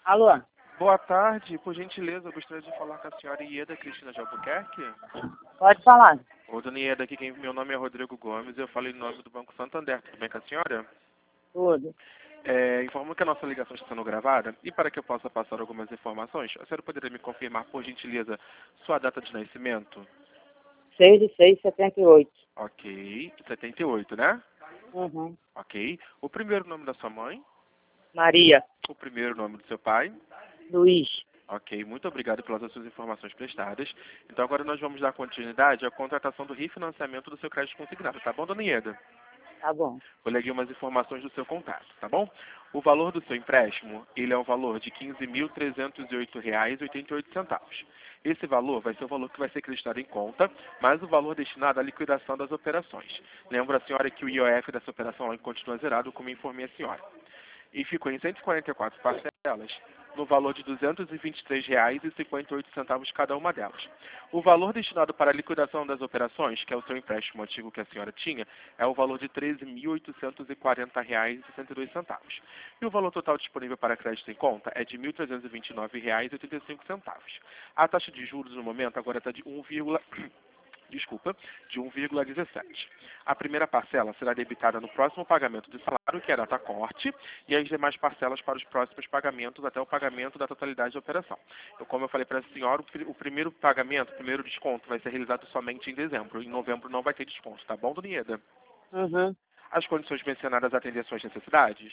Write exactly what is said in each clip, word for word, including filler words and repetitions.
Alô? Boa tarde, por gentileza, eu gostaria de falar com a senhora Ieda Cristina de Albuquerque. Pode falar. Ô, dona Ieda, aqui quem, meu nome é Rodrigo Gomes, eu falo em nome do Banco Santander. Tudo bem com a senhora? Tudo. É, informo que a nossa ligação está sendo gravada e para que eu possa passar algumas informações, a senhora poderia me confirmar, por gentileza, sua data de nascimento? seis de seis de setenta e oito. Ok, setenta e oito, né? Uhum. Ok. O primeiro nome da sua mãe? Maria. O primeiro nome do seu pai? Luiz. Ok, muito obrigado pelas suas informações prestadas. Então agora nós vamos dar continuidade à contratação do refinanciamento do seu crédito consignado, tá bom, dona Ieda? Tá bom. Vou ler aqui umas informações do seu contato, tá bom? O valor do seu empréstimo, ele é um valor de quinze mil trezentos e oito reais e oitenta e oito centavos. Esse valor vai ser o valor que vai ser acreditado em conta, mais o valor destinado à liquidação das operações. Lembra a senhora que o I O F dessa operação continua zerado, como informei a senhora. E ficou em cento e quarenta e quatro parcelas, no valor de duzentos e vinte e três reais e cinquenta e oito centavos cada uma delas. O valor destinado para a liquidação das operações, que é o seu empréstimo antigo que a senhora tinha, é o valor de treze mil oitocentos e quarenta reais e sessenta e dois centavos. E o valor total disponível para crédito em conta é de mil trezentos e vinte e nove reais e oitenta e cinco centavos. A taxa de juros no momento agora está de um, desculpa, de um vírgula dezessete. A primeira parcela será debitada no próximo pagamento de salário, que é a data corte, e as demais parcelas para os próximos pagamentos até o pagamento da totalidade da operação. Eu, como eu falei para a senhora, o primeiro pagamento, o primeiro desconto vai ser realizado somente em dezembro. Em novembro não vai ter desconto, tá bom, dona Ieda? Uhum. As condições mencionadas atendem às suas necessidades?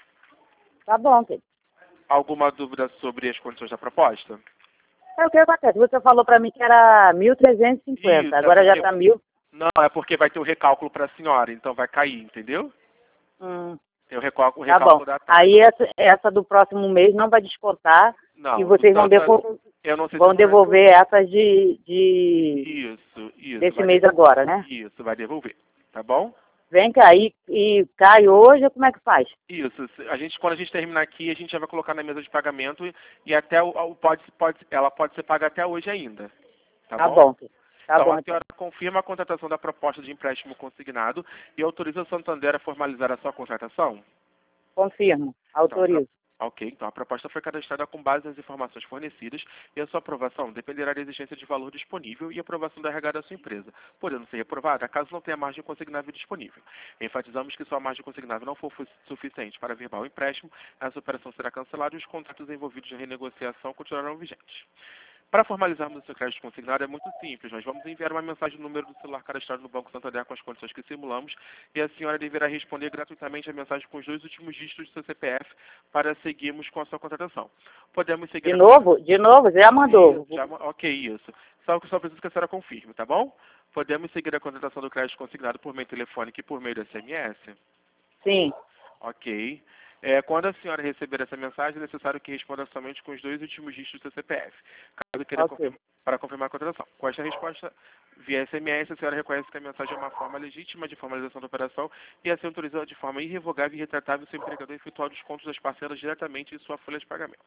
Tá bom, querido. Alguma dúvida sobre as condições da proposta? É o que acontece. Você falou pra mim que era mil trezentos e cinquenta. Isso, é Agora já porque... tá mil. Não, é porque vai ter o recálculo para a senhora, então vai cair, entendeu? Hum. Tem o recálculo, o Tá bom. recálculo da taxa. Aí essa, essa do próximo mês não vai descontar. Não, E do vocês vão, Santa, devo- eu não sei se vão vai... devolver essas de, de Isso, isso, desse vai mês de... agora, né? isso, vai devolver, tá bom? Vem cá e, e cai hoje, como é que faz? Isso, se- a gente, quando a gente terminar aqui, a gente já vai colocar na mesa de pagamento e, e até o, o- pode, pode, ela pode ser paga até hoje ainda, tá, Tá bom? bom, querido. Tá Então bom, a então. senhora confirma a contratação da proposta de empréstimo consignado e autoriza o Santander a formalizar a sua contratação? Confirmo. Então, a pro- Autorizo. ok, então a proposta foi cadastrada com base nas informações fornecidas e a sua aprovação dependerá da existência de valor disponível e aprovação da R H da sua empresa, podendo ser reprovada caso não tenha margem consignável disponível. Enfatizamos que se a margem consignável não for fu- suficiente para averbar o empréstimo, essa operação será cancelada e os contratos envolvidos na renegociação continuarão vigentes. Para formalizarmos o seu crédito consignado é muito simples. Nós vamos enviar uma mensagem no número do celular cadastrado no Banco Santander com as condições que simulamos e a senhora deverá responder gratuitamente a mensagem com os dois últimos dígitos do seu C P F para seguirmos com a sua contratação. Podemos seguir De a novo? De novo? Já mandou. Isso, já, ok, isso. Só que só preciso que a senhora confirme, tá bom? Podemos seguir a contratação do crédito consignado por meio telefônico e por meio do S M S? Sim. Ok. É, quando a senhora receber essa mensagem, é necessário que responda somente com os dois últimos dígitos do seu C P F, caso queira Ok. confirmar, para confirmar a contratação. Com esta resposta, via S M S, a senhora reconhece que a mensagem é uma forma legítima de formalização da operação e assim autoriza de forma irrevogável e retratável o seu empregador a efetuar o desconto das parcelas diretamente em sua folha de pagamento.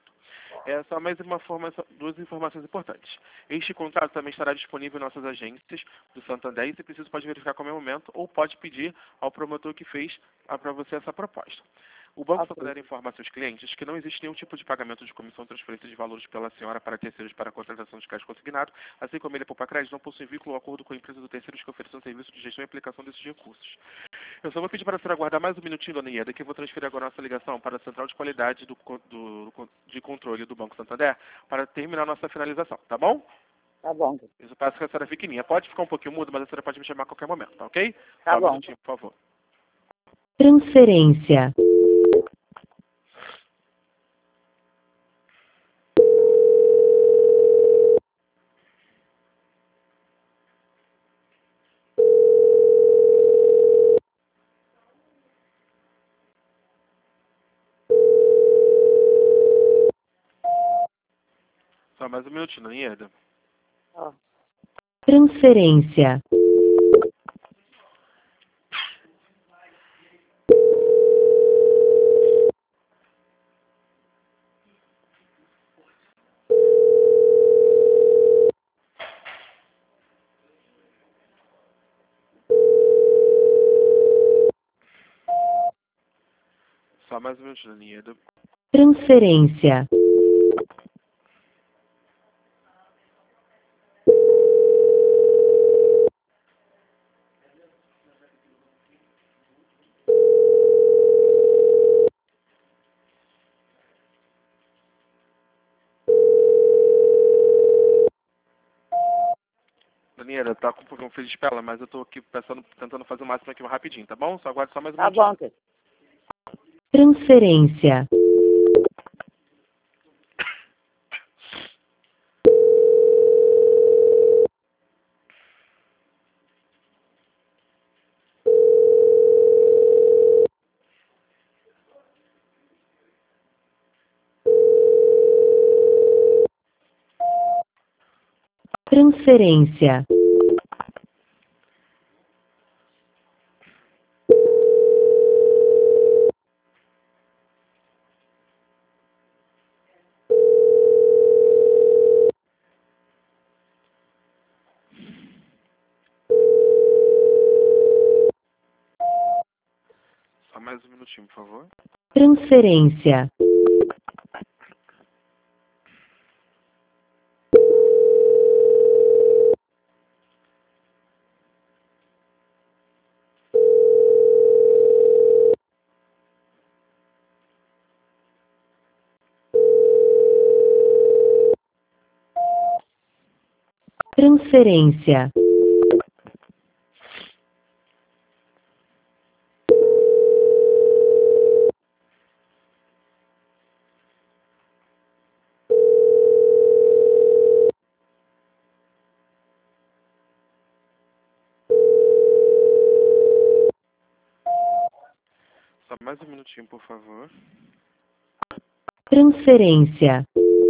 É só mais uma formação, duas informações importantes. Este contrato também estará disponível em nossas agências do Santander e, se preciso, pode verificar a qualquer momento ou pode pedir ao promotor que fez para você essa proposta. O Banco Ok. Santander informa a seus clientes que não existe nenhum tipo de pagamento de comissão ou transferência de valores pela senhora para terceiros para a contratação de crédito consignado, assim como ele poupa crédito, não possui vínculo ou acordo com a empresa do terceiros que ofereçam serviço de gestão e aplicação desses recursos. Eu só vou pedir para a senhora aguardar mais um minutinho, dona Ieda, que eu vou transferir agora a nossa ligação para a Central de Qualidade do, co- do, do- de Controle do Banco Santander para terminar a nossa finalização, tá bom? Tá bom. Isso peço que a senhora fique em linha. Pode ficar um pouquinho mudo, mas a senhora pode me chamar a qualquer momento, tá ok? Tá Só um bom. minutinho, por favor. Transferência. Só mais um minutinho, dona Ieda. Ó. Transferência. Só mais um minutinho, dona Ieda. Transferência. Daniela, tá com um pouquinho frio de espela, mas eu tô aqui pensando, tentando fazer o máximo aqui rapidinho, tá bom? Só aguarde só mais um Tá minutinho. bom, querido. Transferência. Transferência. Só mais um minutinho, por favor. Transferência. Transferência. Só mais um minutinho, por favor. Transferência.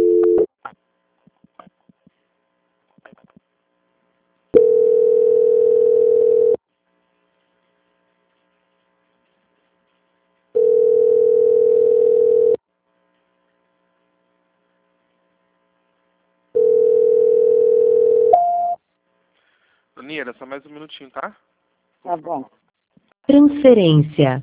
Daniela, só mais um minutinho, tá? Por Tá favor. bom. Transferência.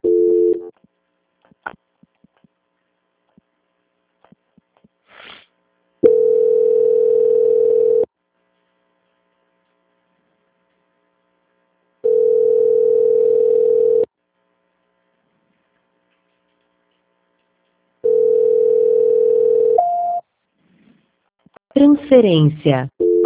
Transferência.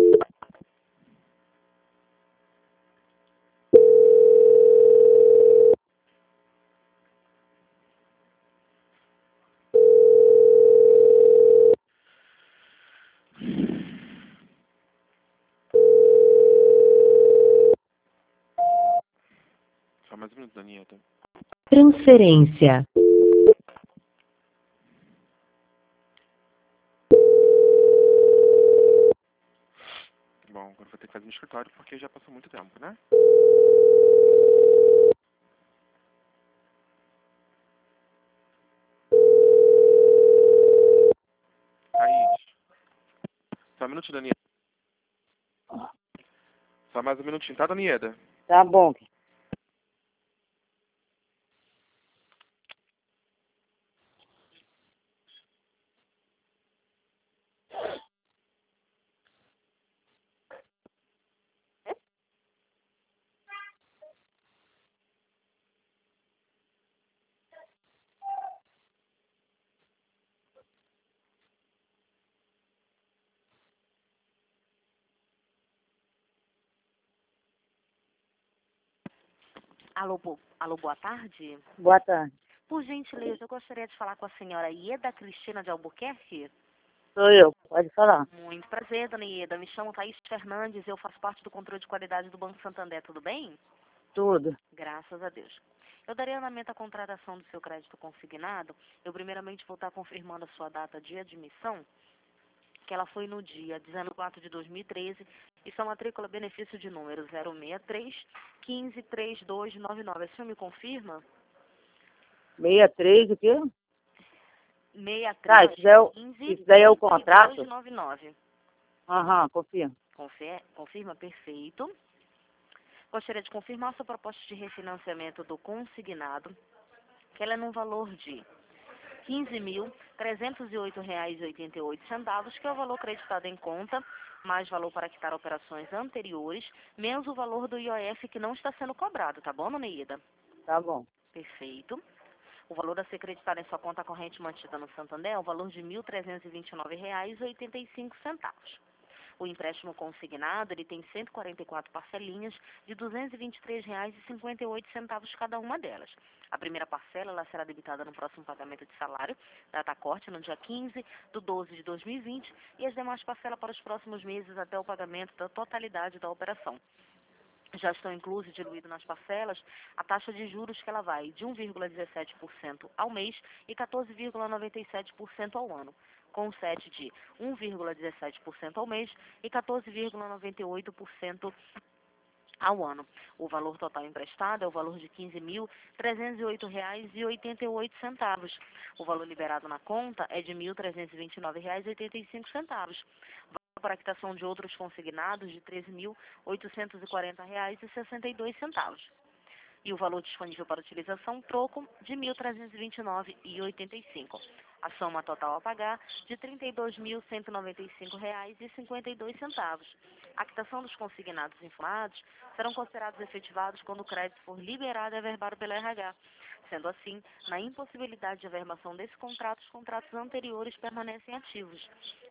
Só mais um minuto, Daniela. Transferência. Bom, agora vou ter que fazer no escritório porque já passou muito tempo, né? Aí. Só um minutinho, Daniela. Só mais um minutinho, tá, Daniela? Tá bom, querido. Alô, bo... Alô, boa tarde. Boa tarde. Por gentileza, eu gostaria de falar com a senhora Ieda Cristina de Albuquerque. Sou eu. Pode falar. Muito prazer, dona Ieda. Me chamo Thaís Fernandes, eu faço parte do controle de qualidade do Banco Santander, tudo bem? Tudo. Graças a Deus. Eu darei andamento à contratação do seu crédito consignado. Eu primeiramente vou estar confirmando a sua data de admissão, que ela foi no dia dezenove de quatro de dois mil e treze, e sua matrícula benefício de número zero seis três, um cinco, três dois nove nove. A senhora me confirma? sessenta e três, o quê? seis Tá, três, isso daí é o, quinze, isso daí é o vinte e dois contrato? noventa e nove. Aham, confirma. Confer- Confirma? Perfeito. Gostaria de confirmar sua proposta de refinanciamento do consignado, que ela é no valor de quinze mil trezentos e oito reais e oitenta e oito centavos, que é o valor creditado em conta, mais valor para quitar operações anteriores, menos o valor do I O F que não está sendo cobrado, tá bom, dona Ida? Tá bom. Perfeito. O valor a ser creditado em sua conta corrente mantida no Santander é o valor de mil trezentos e vinte e nove reais e oitenta e cinco centavos. O empréstimo consignado, ele tem cento e quarenta e quatro parcelinhas de duzentos e vinte e três reais e cinquenta e oito centavos cada uma delas. A primeira parcela ela será debitada no próximo pagamento de salário, data corte no dia quinze de doze de dois mil e vinte, e as demais parcelas para os próximos meses até o pagamento da totalidade da operação. Já estão inclusos e diluídos nas parcelas a taxa de juros que ela vai de um vírgula dezessete por cento ao mês e quatorze vírgula noventa e sete por cento ao ano, com o sete de um vírgula dezessete por cento ao mês e quatorze vírgula noventa e oito por cento ao ano. O valor total emprestado é o valor de quinze mil trezentos e oito reais e oitenta e oito centavos. O valor liberado na conta é de mil trezentos e vinte e nove reais e oitenta e cinco centavos. Para a quitação de outros consignados de treze mil oitocentos e quarenta reais e sessenta e dois centavos. E o valor disponível para utilização, troco, de mil trezentos e vinte e nove reais e oitenta e cinco centavos. A soma total a pagar de trinta e dois mil cento e noventa e cinco reais e cinquenta e dois centavos. A quitação dos consignados informados serão considerados efetivados quando o crédito for liberado e averbado pela R H. Sendo assim, na impossibilidade de averbação desse contrato, os contratos anteriores permanecem ativos.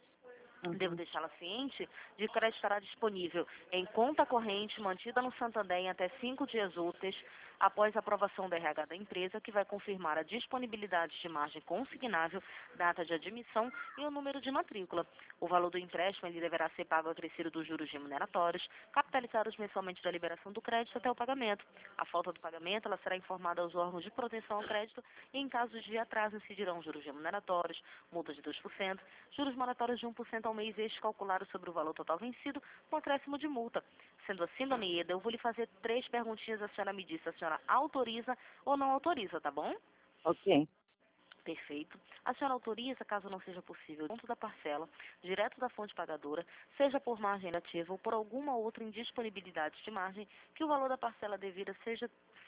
Devo deixá-la ciente de que o crédito estará disponível em conta corrente mantida no Santander em até cinco dias úteis após a aprovação da R H da empresa, que vai confirmar a disponibilidade de margem consignável, data de admissão e o número de matrícula. O valor do empréstimo ele deverá ser pago acrescido dos juros remuneratórios, capitalizados mensalmente da liberação do crédito até o pagamento. A falta do pagamento ela será informada aos órgãos de proteção ao crédito e, em caso de atraso, incidirão juros remuneratórios, multa de dois por cento, juros moratórios de um por cento ao mês este calculado sobre o valor total vencido, com acréscimo de multa. Sendo assim, dona Ieda, eu vou lhe fazer três perguntinhas, a senhora me diz se a senhora autoriza ou não autoriza, tá bom? Ok. Perfeito. A senhora autoriza, caso não seja possível, junto da parcela, direto da fonte pagadora, seja por margem nativa ou por alguma outra indisponibilidade de margem, que o valor da parcela devida seja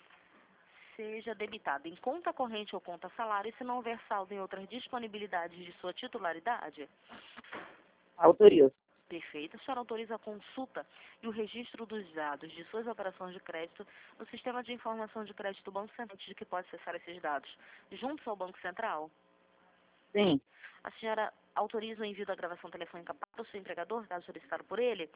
seja debitado em conta corrente ou conta salário, se não houver saldo em outras disponibilidades de sua titularidade? Autorizo. Perfeito. A senhora autoriza a consulta e o registro dos dados de suas operações de crédito no Sistema de Informação de Crédito do Banco Central, de que pode acessar esses dados, juntos ao Banco Central? Sim. A senhora autoriza o envio da gravação telefônica para o seu empregador, caso solicitado por ele?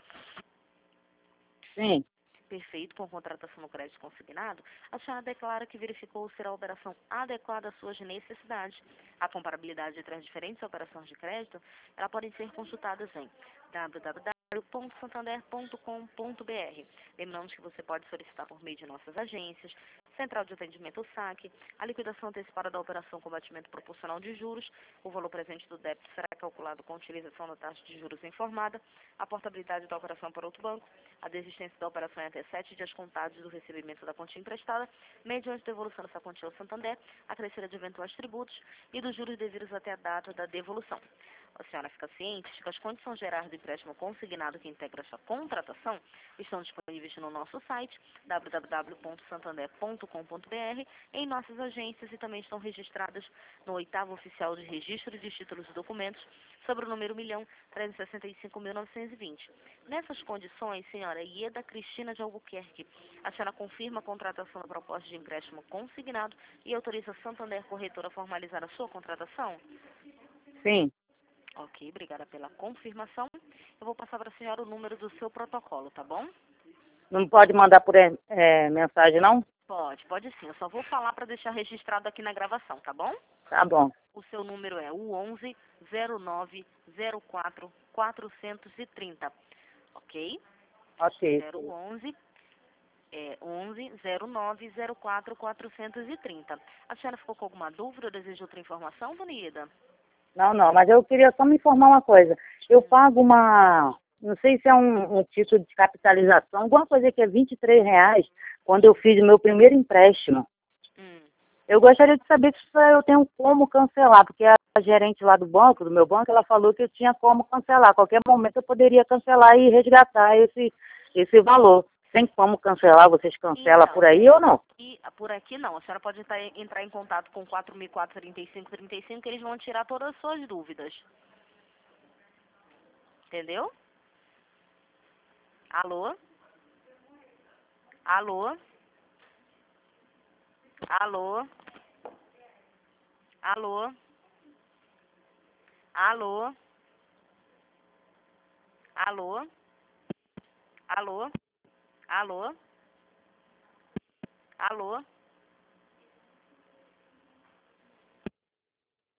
Sim. Perfeito, com contratação no crédito consignado, a senhora declara que verificou ser a operação adequada às suas necessidades. A comparabilidade entre as diferentes operações de crédito, elas podem ser consultadas em w w w ponto santander ponto com ponto b r. Lembramos que você pode solicitar por meio de nossas agências, Central de Atendimento S A C, a liquidação antecipada da operação com batimento proporcional de juros, o valor presente do débito será calculado com a utilização da taxa de juros informada, a portabilidade da operação para outro banco, a desistência da operação em até sete dias contados do recebimento da quantia emprestada, mediante devolução dessa quantia ao Santander, acrescida de eventuais tributos e dos juros devidos até a data da devolução. A senhora fica ciente de que as condições gerais do empréstimo consignado que integra essa contratação estão disponíveis no nosso site, w w w ponto santander ponto com ponto b r, em nossas agências, e também estão registradas no oitavo oficial de registro de títulos e documentos sobre o número um milhão trezentos e sessenta e cinco mil novecentos e vinte. Nessas condições, senhora Ieda Cristina de Albuquerque, a senhora confirma a contratação da proposta de empréstimo consignado e autoriza a Santander Corretora a formalizar a sua contratação? Sim. Ok, obrigada pela confirmação. Eu vou passar para a senhora o número do seu protocolo, tá bom? Não pode mandar por é, mensagem, não? Pode, pode sim. Eu só vou falar para deixar registrado aqui na gravação, tá bom? Tá bom. O seu número é o onze zero nove zero quatro quatrocentos e trinta, ok? Ok. zero onze é onze zero nove zero quatro quatrocentos e trinta. A senhora ficou com alguma dúvida ou deseja outra informação, dona Ieda? Não, não, mas eu queria só me informar uma coisa. Eu pago uma, não sei se é um, um título de capitalização, alguma coisa que é vinte e três reais, quando eu fiz o meu primeiro empréstimo. Hum. Eu gostaria de saber se eu tenho como cancelar, porque a gerente lá do banco, do meu banco, ela falou que eu tinha como cancelar. A qualquer momento eu poderia cancelar e resgatar esse, esse valor. Tem como cancelar? Vocês cancelam Então, por aí ou não? E por aqui não. A senhora pode entrar, entrar em contato com quatro mil quatrocentos e trinta e cinco trinta e cinco, que eles vão tirar todas as suas dúvidas. Entendeu? Alô? Alô? Alô? Alô? Alô? Alô? Alô? Alô? Alô?